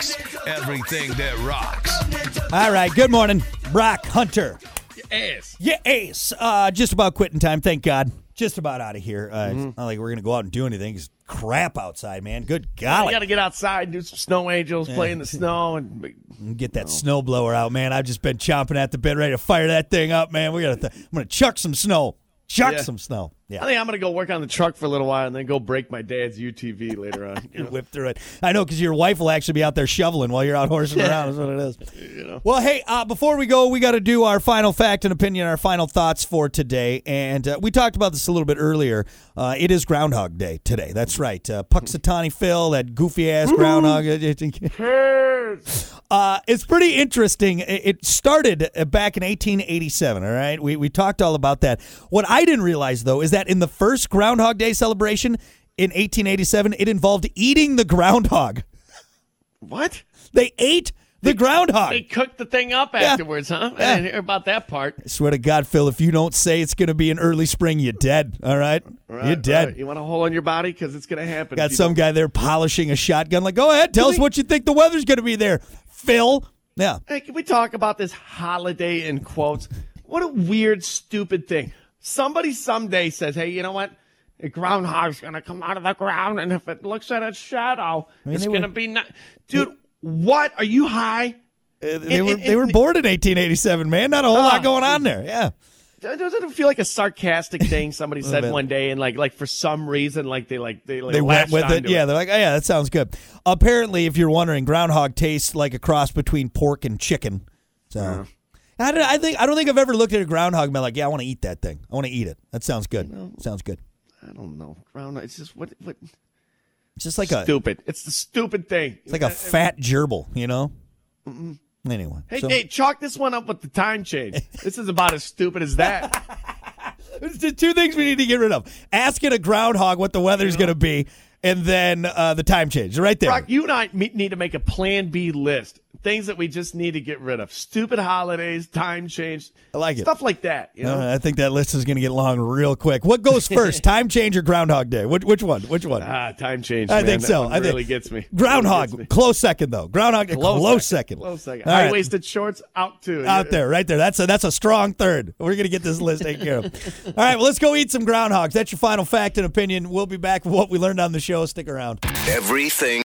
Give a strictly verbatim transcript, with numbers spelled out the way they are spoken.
rocks. Everything that rocks. All right, good morning, Brock Hunter. Ace. Yeah, ace. Uh, just about quitting time, thank God. Just about out of here. Uh, Mm-hmm. It's not like we're going to go out and do anything. It's crap outside, man. Good You golly. got to get outside and do some snow angels, play in the snow. and Get that snow blower out, man. I've just been chomping at the bit, ready to fire that thing up, man. We got. Th- I'm going to chuck some snow. Chuck Yeah. some snow. I Yeah. think I'm going to go work on the truck for a little while and then go break my dad's U T V later on. You know? Whip through it. I know, because your wife will actually be out there shoveling while you're out horsing around. Is what it is. You know? Well, hey, uh, before we go, we got to do our final fact and opinion, our final thoughts for today. And uh, we talked about this a little bit earlier. Uh, it is Groundhog Day today. That's right. Uh, Puxatawny Phil, that goofy-ass groundhog. Uh, it's pretty interesting. It it started back in eighteen eighty-seven, all right? We we talked all about that. What I didn't realize, though, is that in the first Groundhog Day celebration in eighteen eighty-seven, it involved eating the groundhog. What? They ate the groundhog. They cooked the thing up afterwards, huh? Yeah. I didn't hear about that part. I swear to God, Phil, if you don't say it's going to be in early spring, you're dead, all right? Right, you're dead. right. You want a hole in your body? Because it's going to happen. Got if you some don't- guy there polishing a shotgun. Like, go ahead, tell us what you think the weather's going to be there, Phil. Yeah. Hey, can we talk about this holiday in quotes? What a weird, stupid thing. Somebody someday says, hey, you know what? The groundhog's going to come out of the ground, and if it looks at its shadow, mean, it's they going to were- be not. Dude, what? Are you high? Uh, they And- were and- they were and- born in eighteen eighty-seven, man. Not a whole lot Oh, going on there. Yeah. Doesn't it feel like a sarcastic thing somebody said bit. one day, and like, like for some reason, like they like they like They went latched with it. onto Yeah, they're like, oh, yeah, that sounds good. Apparently, if you're wondering, groundhog tastes like a cross between pork and chicken. So, I, don't, I think I don't think I've ever looked at a groundhog and been like, yeah, I want to eat that thing. I want to eat it. That sounds good. Sounds good. I don't know. Groundhog. It's just what what It's just like a stupid. It's the stupid thing. it's like a fat gerbil, you know. Anyway, Hey, so- hey, chalk this one up with the time change. This is about as stupid as that. There's the two things we need to get rid of: asking a groundhog what the weather's going to be, and then uh, the time change. Right there. Brock, you and I me- need to make a Plan B list. Things that we just need to get rid of. Stupid holidays, time change. I like it. Stuff like that. You know? Uh, I think that list is going to get long real quick. What goes first, time change or Groundhog Day? Which, which one? Which one? ah, time change. I man. think That so. one I think really gets me. Groundhog, Really gets me. close second though. Groundhog, Day, close, second. Close second. All right. High-waisted shorts out too. Out there, right there. That's a that's a strong third. We're gonna get this list taken care of. All right, well, let's go eat some groundhogs. That's your final fact and opinion. We'll be back with what we learned on the show. Stick around. Everything